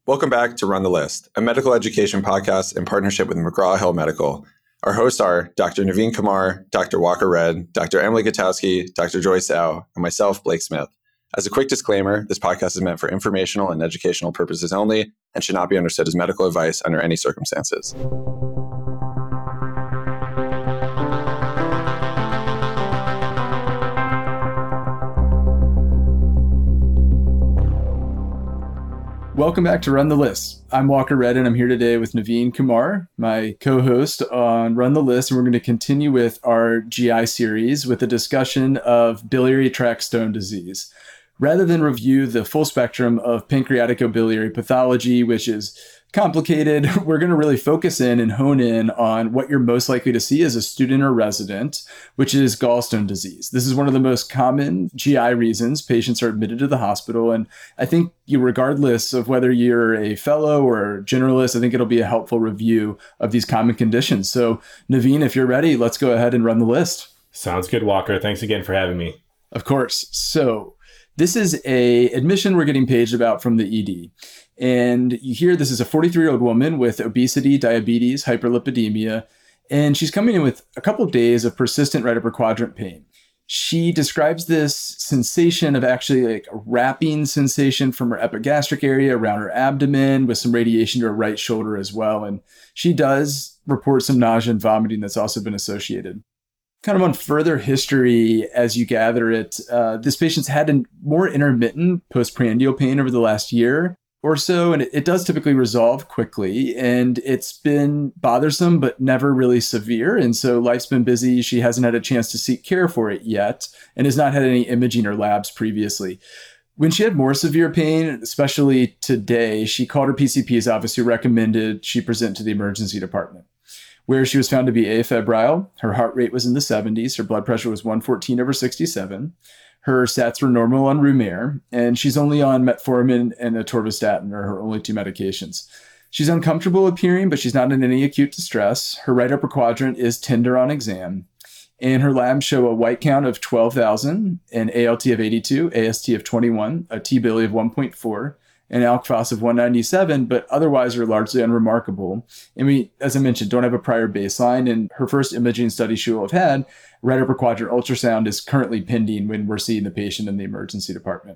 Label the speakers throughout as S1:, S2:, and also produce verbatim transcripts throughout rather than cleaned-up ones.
S1: Welcome back to Run the List, a medical education podcast in partnership with McGraw-Hill Medical. Our hosts are Doctor Naveen Kumar, Doctor Walker Redd, Doctor Emily Gutowski, Doctor Joyce Au, and myself, Blake Smith. As a quick disclaimer, this podcast is meant for informational and educational purposes only and should not be understood as medical advice under any circumstances.
S2: Welcome back to Run the List. I'm Walker Redd, and I'm here today with Naveen Kumar, my co-host on Run the List, and we're going to continue with our G I series with a discussion of biliary tract stone disease. Rather than review the full spectrum of pancreaticobiliary pathology, which is complicated, we're going to really focus in and hone in on what you're most likely to see as a student or resident, which is gallstone disease. This is one of the most common G I reasons patients are admitted to the hospital. And I think you, regardless of whether you're a fellow or a generalist, I think it'll be a helpful review of these common conditions. So Naveen, if you're ready, let's go ahead and run the list.
S3: Sounds good, Walker. Thanks again for having me.
S2: Of course. So this is a admission we're getting paged about from the E D. And you hear this is a forty-three-year-old woman with obesity, diabetes, hyperlipidemia, and she's coming in with a couple of days of persistent right upper quadrant pain. She describes this sensation of actually like a wrapping sensation from her epigastric area around her abdomen with some radiation to her right shoulder as well. And she does report some nausea and vomiting that's also been associated. Kind of on further history, as you gather it, uh, this patient's had a more intermittent postprandial pain over the last year or so, and it, it does typically resolve quickly, and it's been bothersome but never really severe, and so life's been busy. She hasn't had a chance to seek care for it yet and has not had any imaging or labs previously. When she had more severe pain, especially today, she called her P C P's office, who recommended she present to the emergency department, where she was found to be afebrile. Her heart rate was in the seventies. Her blood pressure was one fourteen over sixty-seven. Her stats were normal on Rumaire, and she's only on metformin and atorvastatin, are her only two medications. She's uncomfortable appearing, but she's not in any acute distress. Her right upper quadrant is tender on exam, and her labs show a white count of twelve thousand, an A L T of eighty-two, A S T of twenty-one, a T-Billy of one point four, and Alk Phos of one ninety-seven, but otherwise are largely unremarkable. And we, as I mentioned, don't have a prior baseline, and her first imaging study she will have had, right upper quadrant ultrasound, is currently pending when we're seeing the patient in the emergency department.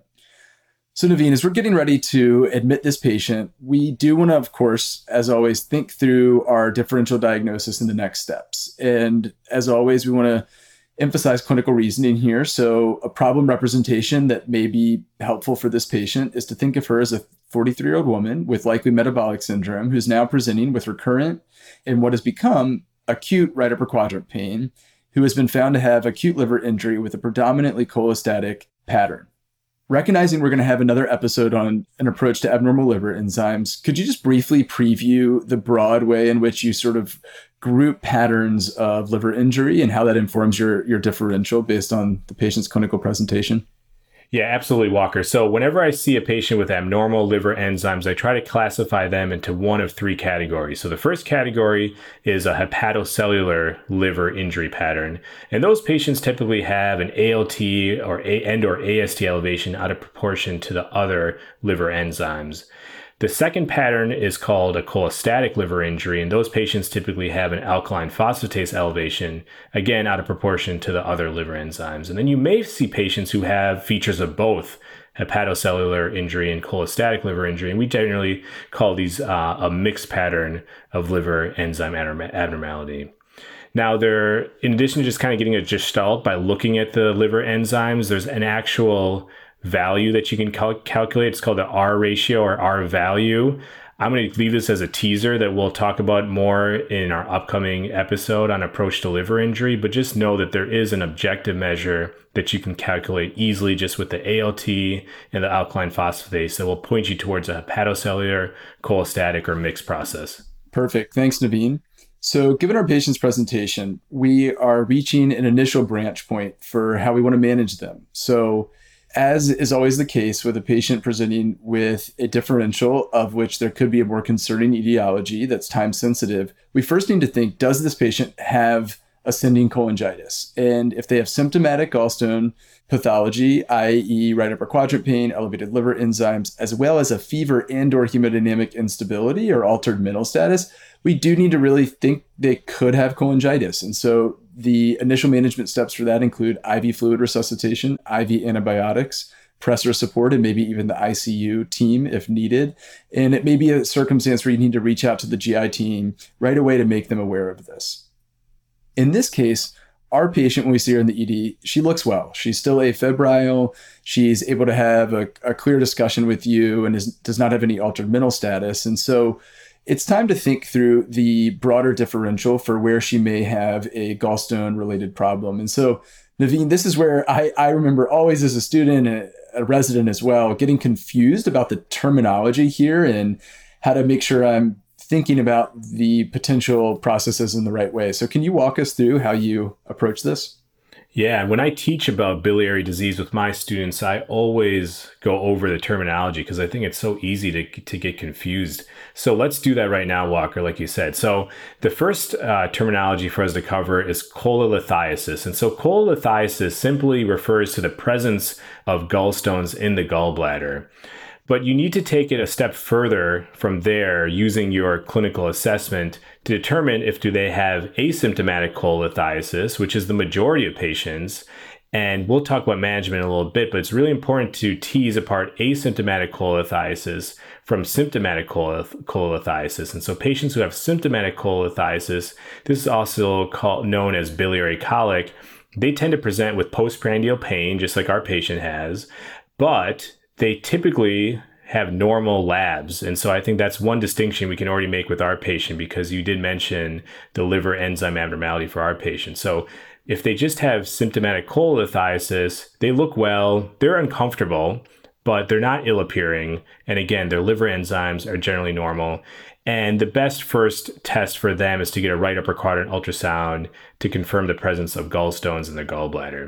S2: So Naveen, as we're getting ready to admit this patient, we do want to, of course, as always, think through our differential diagnosis and the next steps. And as always, we want to emphasize clinical reasoning here. So a problem representation that may be helpful for this patient is to think of her as a forty-three-year-old woman with likely metabolic syndrome who's now presenting with recurrent and what has become acute right upper quadrant pain, who has been found to have acute liver injury with a predominantly cholestatic pattern. Recognizing we're going to have another episode on an approach to abnormal liver enzymes, could you just briefly preview the broad way in which you sort of group patterns of liver injury and how that informs your, your differential based on the patient's clinical presentation?
S3: Yeah, absolutely, Walker. So whenever I see a patient with abnormal liver enzymes, I try to classify them into one of three categories. So the first category is a hepatocellular liver injury pattern. And those patients typically have an A L T or a, and or A S T elevation out of proportion to the other liver enzymes. The second pattern is called a cholestatic liver injury, and those patients typically have an alkaline phosphatase elevation, again, out of proportion to the other liver enzymes. And then you may see patients who have features of both hepatocellular injury and cholestatic liver injury, and we generally call these uh, a mixed pattern of liver enzyme abnormality. Now, there, in addition to just kind of getting a gestalt by looking at the liver enzymes, there's an actual value that you can cal- calculate. It's called the R ratio or R value. I'm going to leave this as a teaser that we'll talk about more in our upcoming episode on approach to liver injury, but just know that there is an objective measure that you can calculate easily just with the A L T and the alkaline phosphatase that will point you towards a hepatocellular, cholestatic, or mixed process.
S2: Perfect. Thanks, Naveen. So given our patient's presentation, we are reaching an initial branch point for how we want to manage them. So as is always the case with a patient presenting with a differential of which there could be a more concerning etiology that's time sensitive, we first need to think, does this patient have ascending cholangitis. And if they have symptomatic gallstone pathology, that is right upper quadrant pain, elevated liver enzymes, as well as a fever and or hemodynamic instability or altered mental status, we do need to really think they could have cholangitis. And so the initial management steps for that include I V fluid resuscitation, I V antibiotics, pressor support, and maybe even the I C U team if needed. And it may be a circumstance where you need to reach out to the G I team right away to make them aware of this. In this case, our patient, when we see her in the E D, she looks well. She's still afebrile. She's able to have a, a clear discussion with you and is, does not have any altered mental status. And so it's time to think through the broader differential for where she may have a gallstone-related problem. And so, Naveen, this is where I, I remember always as a student, a, a resident as well, getting confused about the terminology here and how to make sure I'm thinking about the potential processes in the right way. So can you walk us through how you approach this?
S3: Yeah, when I teach about biliary disease with my students, I always go over the terminology because I think it's so easy to, to get confused. So let's do that right now, Walker, like you said. So the first uh, terminology for us to cover is cholelithiasis. And so cholelithiasis simply refers to the presence of gallstones in the gallbladder. But you need to take it a step further from there using your clinical assessment to determine if do they have asymptomatic cholelithiasis, which is the majority of patients. And we'll talk about management in a little bit, but it's really important to tease apart asymptomatic cholelithiasis from symptomatic cholelithiasis. And so patients who have symptomatic cholelithiasis, this is also called, known as biliary colic, they tend to present with postprandial pain, just like our patient has, but they typically have normal labs. And so I think that's one distinction we can already make with our patient, because you did mention the liver enzyme abnormality for our patient. So if they just have symptomatic cholelithiasis, they look well, they're uncomfortable, but they're not ill appearing. And again, their liver enzymes are generally normal. And the best first test for them is to get a right upper quadrant ultrasound to confirm the presence of gallstones in the gallbladder.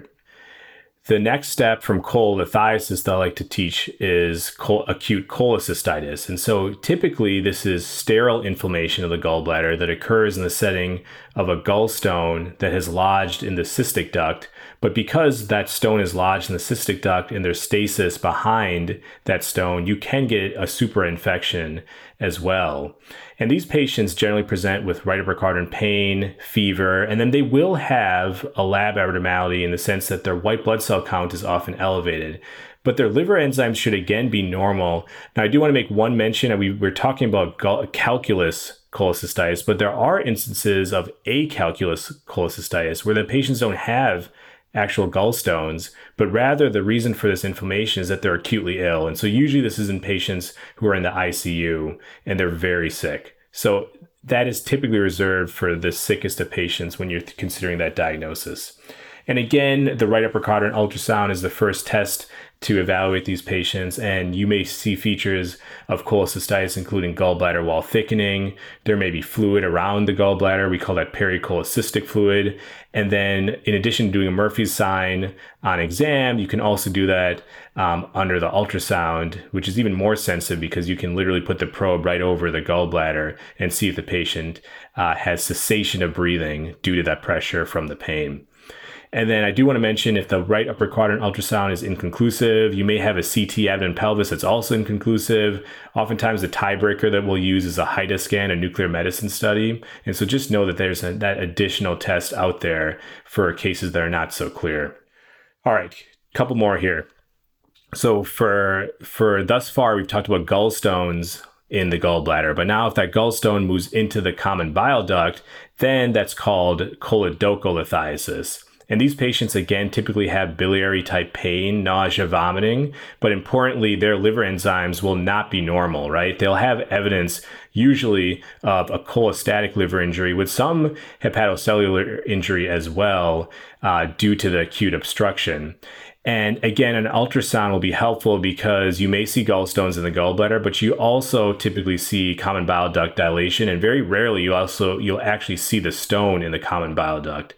S3: The next step from cholelithiasis that I like to teach is col- acute cholecystitis. And so typically this is sterile inflammation of the gallbladder that occurs in the setting of a gallstone that has lodged in the cystic duct. But because that stone is lodged in the cystic duct and there's stasis behind that stone, you can get a superinfection as well. And these patients generally present with right upper quadrant pain, fever, and then they will have a lab abnormality in the sense that their white blood cell count is often elevated. But their liver enzymes should again be normal. Now, I do want to make one mention. We were talking about calculus cholecystitis, but there are instances of acalculous cholecystitis where the patients don't have actual gallstones, but rather the reason for this inflammation is that they're acutely ill. And so usually this is in patients who are in the I C U and they're very sick. So that is typically reserved for the sickest of patients when you're considering that diagnosis. And again, the right upper quadrant ultrasound is the first test to evaluate these patients, and you may see features of cholecystitis, including gallbladder wall thickening. There may be fluid around the gallbladder. We call that pericholecystic fluid. And then in addition to doing a Murphy's sign on exam, you can also do that um, under the ultrasound, which is even more sensitive because you can literally put the probe right over the gallbladder and see if the patient uh, has cessation of breathing due to that pressure from the pain. And then I do want to mention, if the right upper quadrant ultrasound is inconclusive, you may have a C T abdomen pelvis that's also inconclusive. Oftentimes the tiebreaker that we'll use is a HIDA scan, a nuclear medicine study. And so just know that there's a, that additional test out there for cases that are not so clear. All right, a couple more here. So for, for thus far, we've talked about gallstones in the gallbladder, but now if that gallstone moves into the common bile duct, then that's called choledocholithiasis. And these patients, again, typically have biliary type pain, nausea, vomiting, but importantly, their liver enzymes will not be normal, right? They'll have evidence usually of a cholestatic liver injury with some hepatocellular injury as well uh, due to the acute obstruction. And again, an ultrasound will be helpful because you may see gallstones in the gallbladder, but you also typically see common bile duct dilation, and very rarely you also you'll actually see the stone in the common bile duct.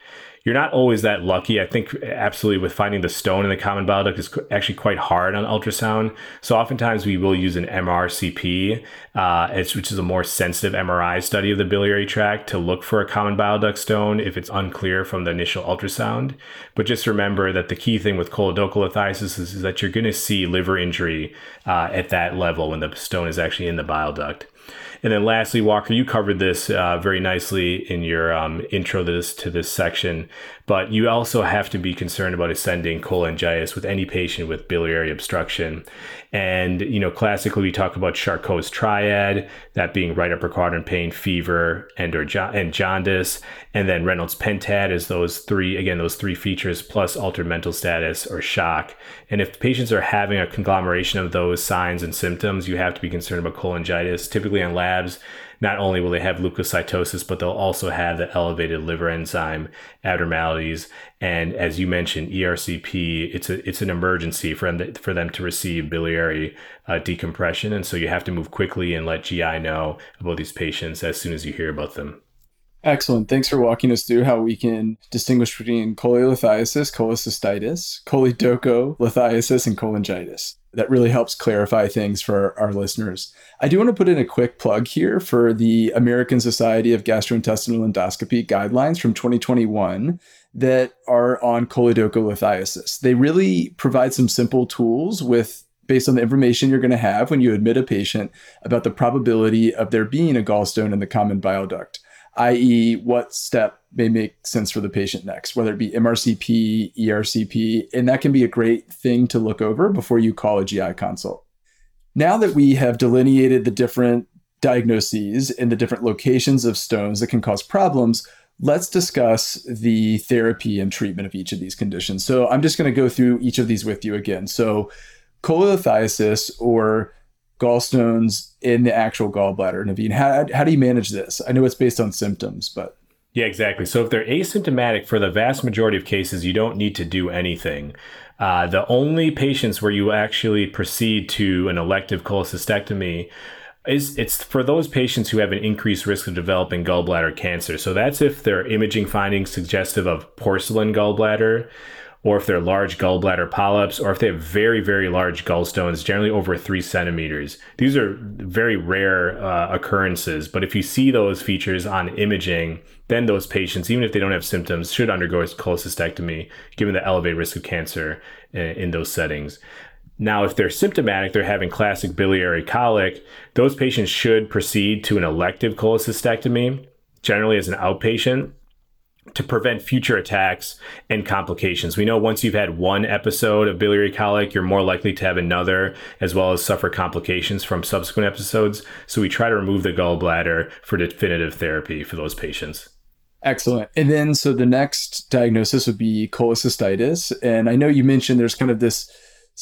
S3: you're not always that lucky. I think absolutely with finding the stone in the common bile duct is actually quite hard on ultrasound. So oftentimes we will use an M R C P, uh, which is a more sensitive M R I study of the biliary tract to look for a common bile duct stone if it's unclear from the initial ultrasound. But just remember that the key thing with choledochal is, is that you're going to see liver injury uh, at that level when the stone is actually in the bile duct. And then lastly, Walker, you covered this uh, very nicely in your um, intro to this, to this section, but you also have to be concerned about ascending cholangitis with any patient with biliary obstruction. And, you know, classically, we talk about Charcot's triad, that being right upper quadrant pain, fever, and or jo- and jaundice, and then Reynolds pentad is those three, again, those three features plus altered mental status or shock. And if patients are having a conglomeration of those signs and symptoms, you have to be concerned about cholangitis. Typically on labs, not only will they have leukocytosis, but they'll also have the elevated liver enzyme abnormalities. And as you mentioned, E R C P, it's a it's an emergency for them to, for them to receive biliary uh, decompression. And so you have to move quickly and let G I know about these patients as soon as you hear about them.
S2: Excellent. Thanks for walking us through how we can distinguish between cholelithiasis, cholecystitis, choledocholithiasis, and cholangitis. That really helps clarify things for our listeners. I do want to put in a quick plug here for the American Society of Gastrointestinal Endoscopy guidelines from twenty twenty-one that are on choledocholithiasis. They really provide some simple tools with based on the information you're going to have when you admit a patient about the probability of there being a gallstone in the common bile duct, that is what step may make sense for the patient next, whether it be M R C P, E R C P, and that can be a great thing to look over before you call a G I consult. Now that we have delineated the different diagnoses and the different locations of stones that can cause problems, let's discuss the therapy and treatment of each of these conditions. So I'm just going to go through each of these with you again. So cholelithiasis, or gallstones in the actual gallbladder. Naveen, how, how do you manage this? I know it's based on symptoms, but...
S3: Yeah, exactly. So if they're asymptomatic, for the vast majority of cases, you don't need to do anything. Uh, the only patients where you actually proceed to an elective cholecystectomy is it's for those patients who have an increased risk of developing gallbladder cancer. So that's if their imaging findings suggestive of porcelain gallbladder, or if they're large gallbladder polyps, or if they have very, very large gallstones, generally over three centimeters. These are very rare uh, occurrences, but if you see those features on imaging, then those patients, even if they don't have symptoms, should undergo a cholecystectomy, given the elevated risk of cancer in, in those settings. Now, if they're symptomatic, they're having classic biliary colic, those patients should proceed to an elective cholecystectomy, generally as an outpatient, to prevent future attacks and complications. We know once you've had one episode of biliary colic, you're more likely to have another, as well as suffer complications from subsequent episodes. So we try to remove the gallbladder for definitive therapy for those patients.
S2: Excellent. And then, so the next diagnosis would be cholecystitis. And I know you mentioned there's kind of this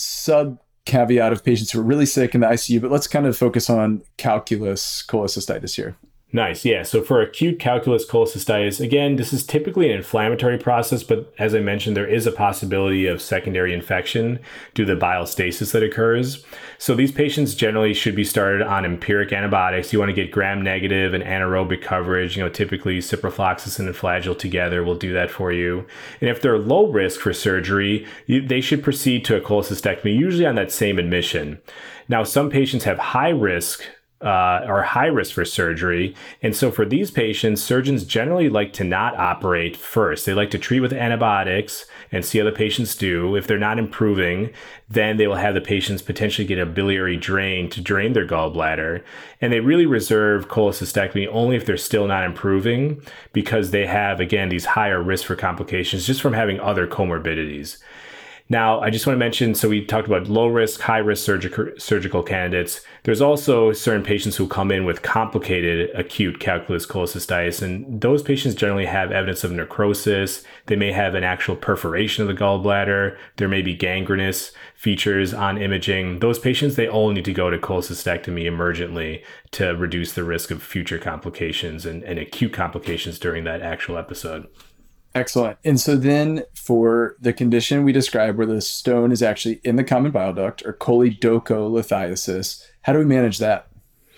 S2: sub caveat of patients who are really sick in the I C U, but let's kind of focus on calculus cholecystitis here.
S3: Nice. Yeah. So for acute calculus cholecystitis, again, this is typically an inflammatory process, but as I mentioned, there is a possibility of secondary infection due to the bile stasis that occurs. So these patients generally should be started on empiric antibiotics. You want to get gram-negative and anaerobic coverage. You know, typically ciprofloxacin and Flagyl together will do that for you. And if they're low risk for surgery, you, they should proceed to a cholecystectomy, usually on that same admission. Now, some patients have high risk Uh, are high risk for surgery. And so for these patients, surgeons generally like to not operate first. They like to treat with antibiotics and see how the patients do. If they're not improving, then they will have the patients potentially get a biliary drain to drain their gallbladder. And they really reserve cholecystectomy only if they're still not improving, because they have, again, these higher risk for complications just from having other comorbidities. Now, I just want to mention, so we talked about low risk, high risk surgical surgical candidates. There's also certain patients who come in with complicated acute calculus cholecystitis, and those patients generally have evidence of necrosis. They may have an actual perforation of the gallbladder. There may be gangrenous features on imaging. Those patients, they all need to go to cholecystectomy emergently to reduce the risk of future complications and, and acute complications during that actual episode.
S2: Excellent. And so then for the condition we described where the stone is actually in the common bile duct, or choledocholithiasis, how do we manage that?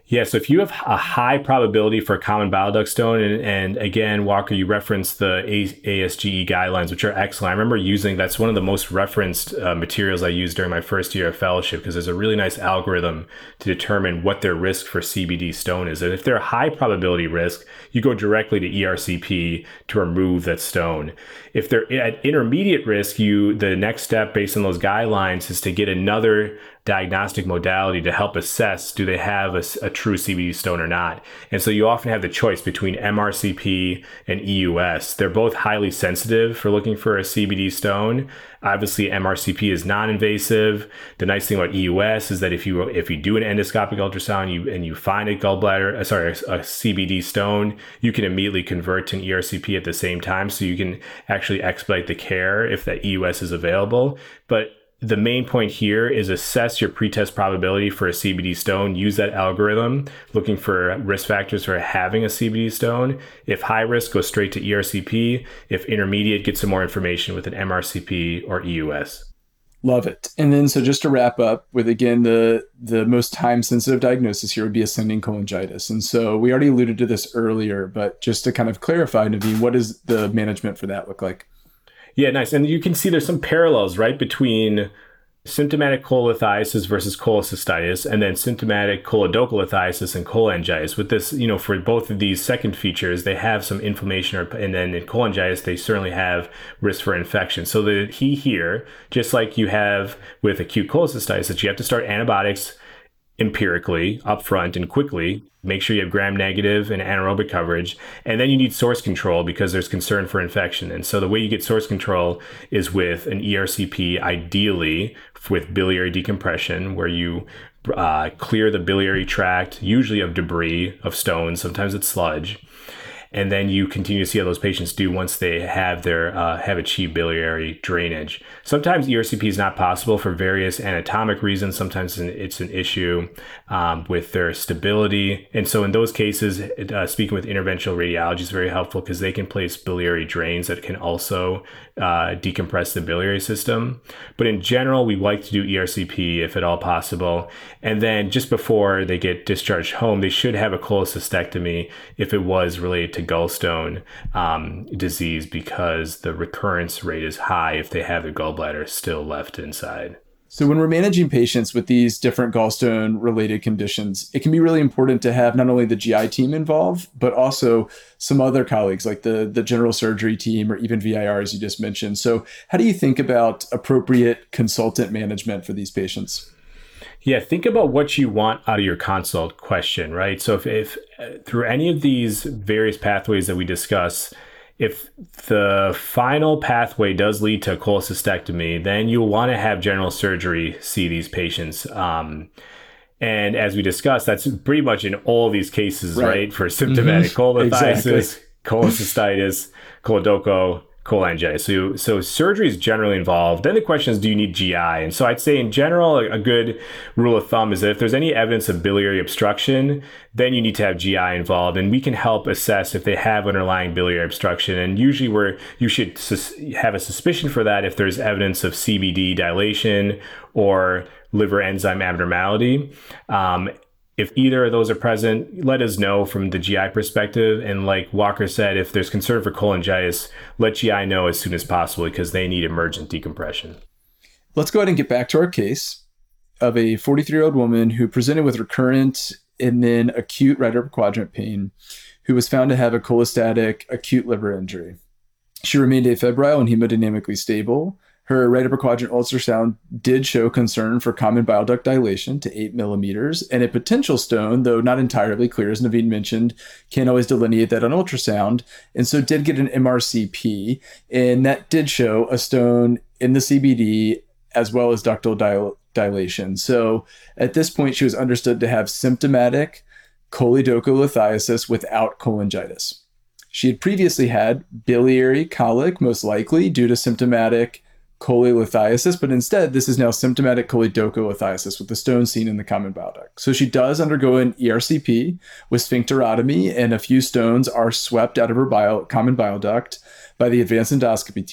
S3: Yeah, so if you have a high probability for a common bile duct stone, and, and again, Walker, you referenced the A S G E guidelines, which are excellent. I remember using, that's one of the most referenced uh, materials I used during my first year of fellowship, because there's a really nice algorithm to determine what their risk for C B D stone is. And if they're a high probability risk, you go directly to E R C P to remove that stone. If they're at intermediate risk, you the next step based on those guidelines is to get another diagnostic modality to help assess, do they have a, a true C B D stone or not? And so you often have the choice between M R C P and E U S. They're both highly sensitive for looking for a C B D stone. Obviously, M R C P is non-invasive. The nice thing about E U S is that if you if you do an endoscopic ultrasound you, and you find a gallbladder, uh, sorry, a, a C B D stone, you can immediately convert to an E R C P at the same time. So you can actually expedite the care if that E U S is available. But the main point here is assess your pretest probability for a C B D stone. Use that algorithm looking for risk factors for having a C B D stone. If high risk, go straight to E R C P. If intermediate, get some more information with an M R C P or E U S.
S2: Love it. And then, so just to wrap up with, again, the, the most time-sensitive diagnosis here would be ascending cholangitis. And so we already alluded to this earlier, but just to kind of clarify, Naveen, what does the management for that look like?
S3: Yeah, nice. And you can see there's some parallels, right, between symptomatic cholelithiasis versus cholecystitis, and then symptomatic choledocholithiasis and cholangitis. With this, you know, for both of these second features, they have some inflammation, or, and then in cholangitis, they certainly have risk for infection. So the key here, just like you have with acute cholecystitis, that you have to start antibiotics empirically upfront and quickly. Make sure you have gram-negative and anaerobic coverage. And then you need source control because there's concern for infection. And so the way you get source control is with an E R C P, ideally with biliary decompression, where you uh, clear the biliary tract, usually of debris, of stones, sometimes it's sludge. And then you continue to see how those patients do once they have their uh, have achieved biliary drainage. Sometimes E R C P is not possible for various anatomic reasons. Sometimes it's an issue um, with their stability. And so in those cases, uh, speaking with interventional radiology is very helpful because they can place biliary drains that can also uh, decompress the biliary system. But in general, we like to do E R C P if at all possible. And then just before they get discharged home, they should have a cholecystectomy if it was related to gallstone um, disease, because the recurrence rate is high if they have their gallbladder still left inside.
S2: So when we're managing patients with these different gallstone related conditions, it can be really important to have not only the G I team involved, but also some other colleagues like the, the general surgery team or even V I R, as you just mentioned. So how do you think about appropriate consultant management for these patients?
S3: Yeah, think about what you want out of your consult question, right? So if, if uh, through any of these various pathways that we discuss, if the final pathway does lead to a cholecystectomy, then you'll want to have general surgery see these patients. Um, and as we discussed, that's pretty much in all these cases, right? right? For symptomatic mm-hmm. cholelithiasis, exactly. cholecystitis, choledocho, cholangitis. So, so surgery is generally involved. Then the question is, do you need G I? And so I'd say in general, a, a good rule of thumb is that if there's any evidence of biliary obstruction, then you need to have G I involved. And we can help assess if they have underlying biliary obstruction. And usually where you should sus- have a suspicion for that if there's evidence of C B D dilation or liver enzyme abnormality. Um, If either of those are present, let us know from the G I perspective. And like Walker said, if there's concern for cholangitis, let G I know as soon as possible because they need emergent decompression.
S2: Let's go ahead and get back to our case of a forty-three-year-old woman who presented with recurrent and then acute right upper quadrant pain, who was found to have a cholestatic acute liver injury. She remained afebrile and hemodynamically stable. Her right upper quadrant ultrasound did show concern for common bile duct dilation to eight millimeters, and a potential stone, though not entirely clear, as Naveen mentioned, can't always delineate that on ultrasound, and so did get an M R C P, and that did show a stone in the C B D as well as ductal dil- dilation. So at this point, she was understood to have symptomatic choledocholithiasis without cholangitis. She had previously had biliary colic, most likely due to symptomatic cholelithiasis, but instead this is now symptomatic choledocholithiasis with the stone seen in the common bile duct. So she does undergo an E R C P with sphincterotomy, and a few stones are swept out of her bile, common bile duct by the advanced endoscopy team.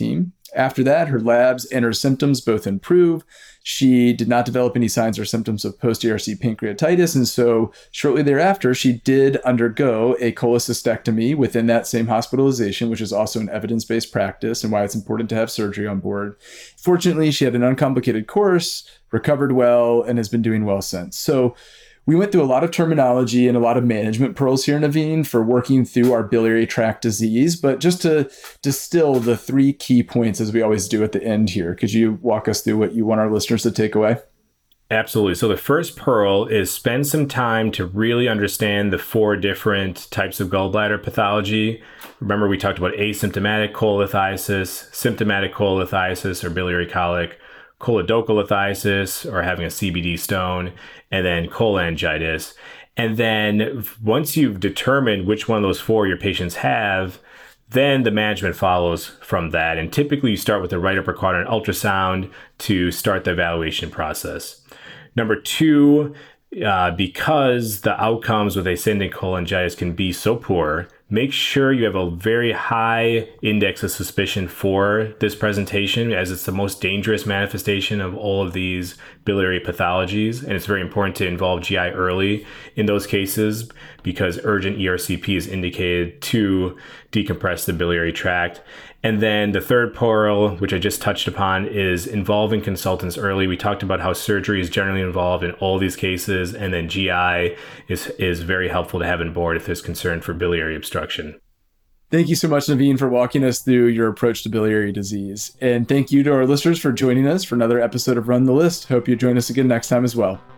S2: After that, her labs and her symptoms both improve. She did not develop any signs or symptoms of post-E R C pancreatitis. And so shortly thereafter, she did undergo a cholecystectomy within that same hospitalization, which is also an evidence-based practice and why it's important to have surgery on board. Fortunately, she had an uncomplicated course, recovered well, and has been doing well since. So we went through a lot of terminology and a lot of management pearls here, Naveen, for working through our biliary tract disease. But just to distill the three key points, as we always do at the end here, could you walk us through what you want our listeners to take away?
S3: Absolutely. So the first pearl is spend some time to really understand the four different types of gallbladder pathology. Remember, we talked about asymptomatic cholelithiasis, symptomatic cholelithiasis or biliary colic, choledocholithiasis or having a C B D stone, and then cholangitis. And then once you've determined which one of those four your patients have, then the management follows from that. And typically you start with the right upper quadrant ultrasound to start the evaluation process. Number two, uh, because the outcomes with ascending cholangitis can be so poor, make sure you have a very high index of suspicion for this presentation, as it's the most dangerous manifestation of all of these biliary pathologies. And it's very important to involve G I early in those cases because urgent E R C P is indicated to decompress the biliary tract. And then the third pearl, which I just touched upon, is involving consultants early. We talked about how surgery is generally involved in all these cases, and then G I is, is very helpful to have on board if there's concern for biliary obstruction.
S2: Thank you so much, Naveen, for walking us through your approach to biliary disease. And thank you to our listeners for joining us for another episode of Run the List. Hope you join us again next time as well.